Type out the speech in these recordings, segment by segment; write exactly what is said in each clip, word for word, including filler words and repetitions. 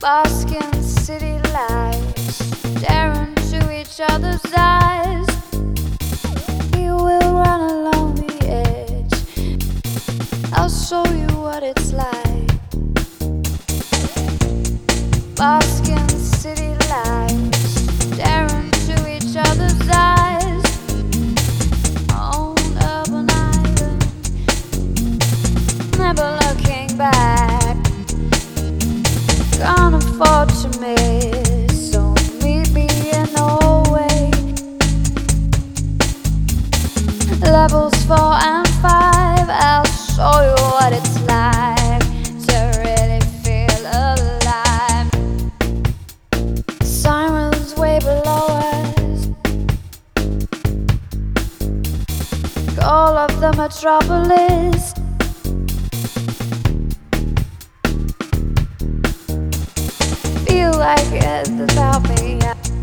Bask in city lights, stare into each other's eyes. You will run along the edge, I'll show you what it's like. Bask in city lights, stare into each other's eyes. On urban island, never looking back. Can't afford to miss, so meet me in the hallway. Levels four and five, I'll show you what it's like to really feel alive. Sirens way below us, all of the metropolis. Feel like it's without me.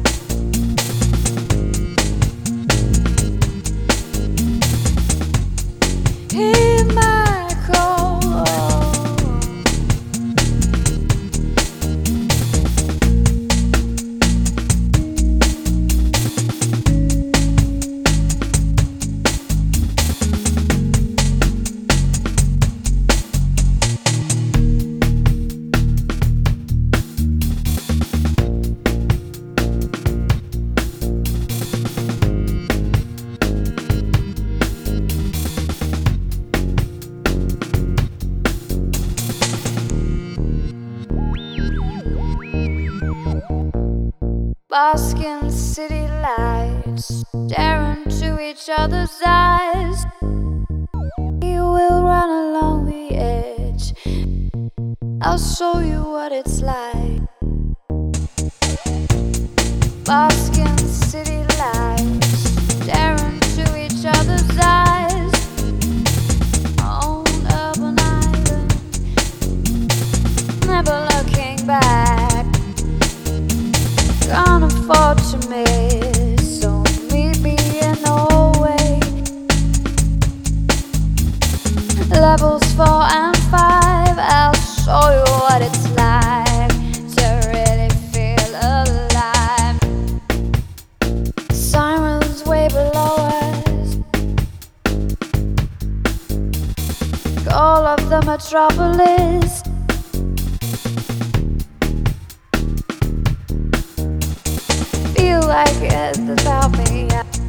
Hear my call. Bask in city lights, stare into each other's eyes. You will run along the edge, I'll show you what it's like. Bask in city lights, stare into each other's eyes. On urban island, never looking back. Can't afford to miss, so meet me in the hallway. Levels four and five, I'll show you what it's like to really feel alive. Sirens way below us, all of the metropolis. Feel like it's without me.